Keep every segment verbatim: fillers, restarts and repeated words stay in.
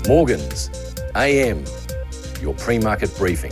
Morgans, A M, your pre-market briefing.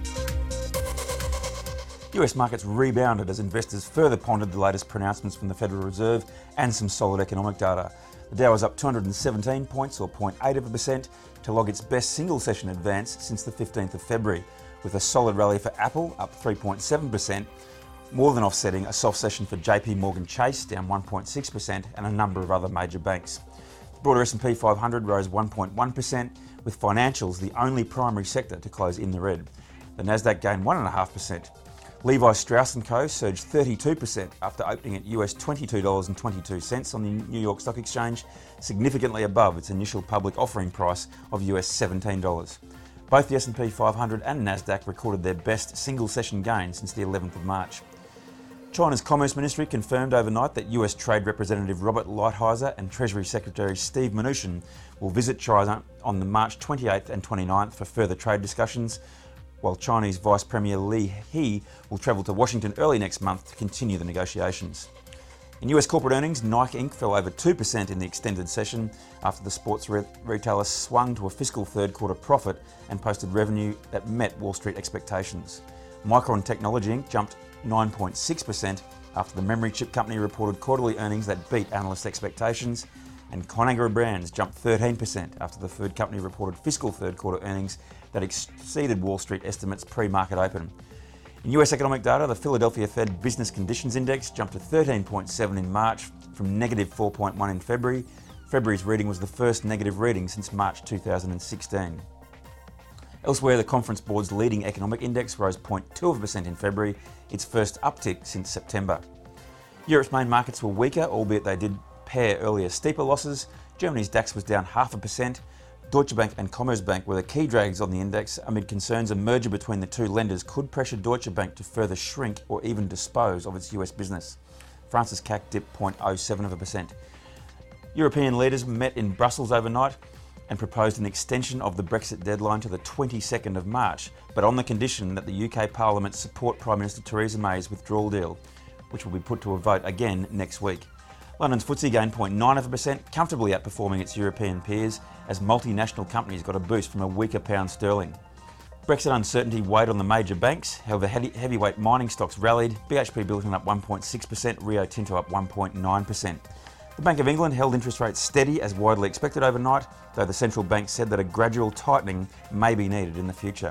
U S markets rebounded as investors further pondered the latest pronouncements from the Federal Reserve and some solid economic data. The Dow was up two hundred seventeen points, or zero point eight of a percent, to log its best single session advance since the fifteenth of February, with a solid rally for Apple up three point seven percent, more than offsetting a soft session for J P Morgan Chase down one point six percent and a number of other major banks. The broader S and P five hundred rose one point one percent, with financials the only primary sector to close in the red. The Nasdaq gained one point five percent. Levi Strauss and Co surged thirty-two percent after opening at U S twenty-two dollars and twenty-two cents on the New York Stock Exchange, significantly above its initial public offering price of U S seventeen dollars. Both the S and P five hundred and Nasdaq recorded their best single session gain since the eleventh of March. China's Commerce Ministry confirmed overnight that U S Trade Representative Robert Lighthizer and Treasury Secretary Steve Mnuchin will visit China on the March twenty-eighth and twenty-ninth for further trade discussions, while Chinese Vice Premier Li He will travel to Washington early next month to continue the negotiations. In U S corporate earnings, Nike Incorporated fell over two percent in the extended session after the sports re- retailer swung to a fiscal third quarter profit and posted revenue that met Wall Street expectations. Micron Technology Incorporated jumped nine point six percent after the memory chip company reported quarterly earnings that beat analyst expectations, and Conagra Brands jumped thirteen percent after the food company reported fiscal third quarter earnings that exceeded Wall Street estimates pre-market open. In U S economic data, the Philadelphia Fed Business Conditions Index jumped to thirteen point seven in March from negative four point one in February. February's reading was the first negative reading since March two thousand sixteen. Elsewhere, the Conference Board's leading economic index rose zero point two percent in February, its first uptick since September. Europe's main markets were weaker, albeit they did pair earlier steeper losses. Germany's DAX was down half a percent. Deutsche Bank and Commerzbank were the key drags on the index amid concerns a merger between the two lenders could pressure Deutsche Bank to further shrink or even dispose of its U S business. France's C A C dipped zero point zero seven of a percent. European leaders met in Brussels overnight and proposed an extension of the Brexit deadline to the twenty-second of March, but on the condition that the U K Parliament support Prime Minister Theresa May's withdrawal deal, which will be put to a vote again next week. London's F T S E gained zero point nine of a percent, comfortably outperforming its European peers as multinational companies got a boost from a weaker pound sterling. Brexit uncertainty weighed on the major banks, however heavy, heavyweight mining stocks rallied, B H P Billiton up one point six percent, Rio Tinto up one point nine percent. The Bank of England held interest rates steady as widely expected overnight, though the central bank said that a gradual tightening may be needed in the future.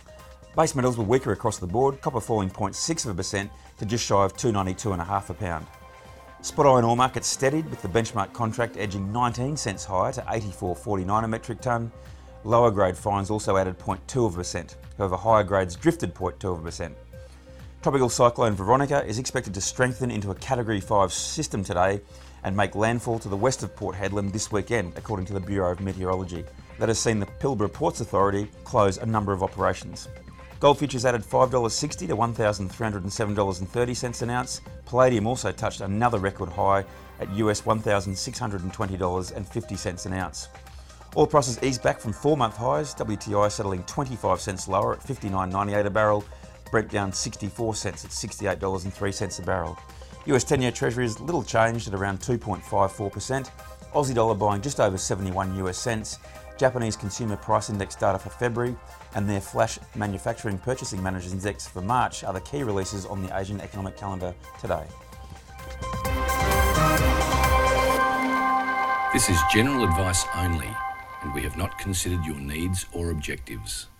Base metals were weaker across the board, copper falling zero point six of a percent to just shy of two ninety-two and a half a pound. Spot iron ore markets steadied, with the benchmark contract edging nineteen cents higher to eighty-four forty-nine a metric tonne. Lower grade fines also added zero point two of a percent, however higher grades drifted zero point two of a percent. Tropical cyclone Veronica is expected to strengthen into a Category five system today and make landfall to the west of Port Hedland this weekend, according to the Bureau of Meteorology. That has seen the Pilbara Ports Authority close a number of operations. Gold futures added five dollars sixty to one thousand three hundred seven dollars and thirty cents an ounce. Palladium also touched another record high at U S one thousand six hundred twenty dollars and fifty cents an ounce. Oil prices eased back from four-month highs, W T I settling twenty-five cents lower at fifty-nine ninety-eight a barrel, Brent down sixty-four cents at sixty-eight dollars and three cents a barrel. U S ten-year Treasuries little changed at around two point five four percent. Aussie dollar buying just over seventy-one US cents. Japanese Consumer Price Index data for February and their Flash Manufacturing Purchasing Managers Index for March are the key releases on the Asian economic calendar today. This is general advice only, and we have not considered your needs or objectives.